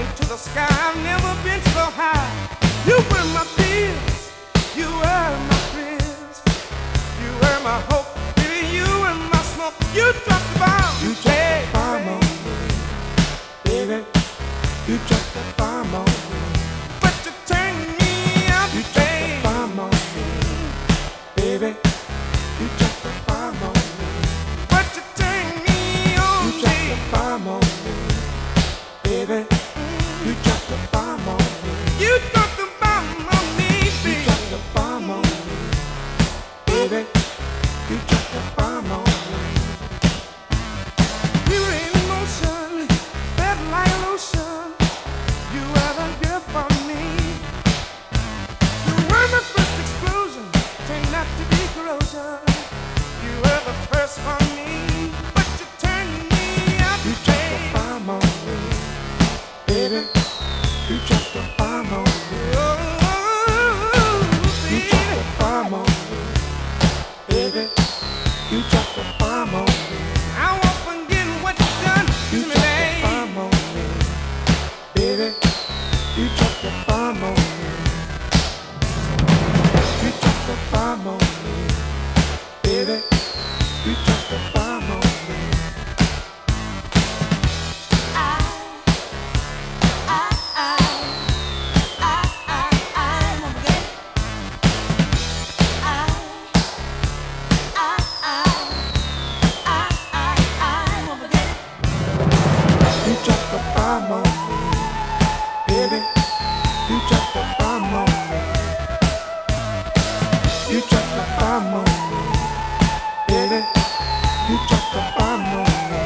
into the sky. I've never been so high. You were my peace, you were my prince, you were my hope, baby, you were my smoke. You dropped the bomb, You dropped the bomb on me, baby. You dropped the bomb on me. but you turned me up, You dropped the bomb on me, baby. You dropped the bomb on me. but you turned me on, You dropped the bomb on me, baby. You dropped the bomb on me. you dropped the bomb on me, You baby. dropped the bomb on me, baby. You dropped the bomb on me. You were in motion, felt like lotion. You were the girl for me. You were my first explosion, turned out to be corrosion. You were the first for me, but you turned me up, You dropped the bomb on me, baby. You dropped the bomb on me. You dropped the bomb on me, baby. You dropped the bomb on me. I won't forget what you done You to me, dropped the babe. bomb on me, baby. You dropped the bomb on me. You dropped the bomb on me, baby. You dropped the bomb on me. You dropped the bomb on me, baby. You dropped the bomb on me. You dropped the bomb on me, baby. You dropped the bomb on me.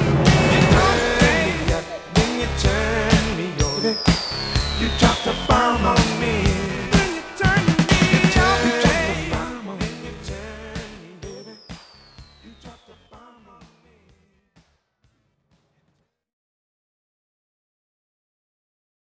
You dropped the bomb.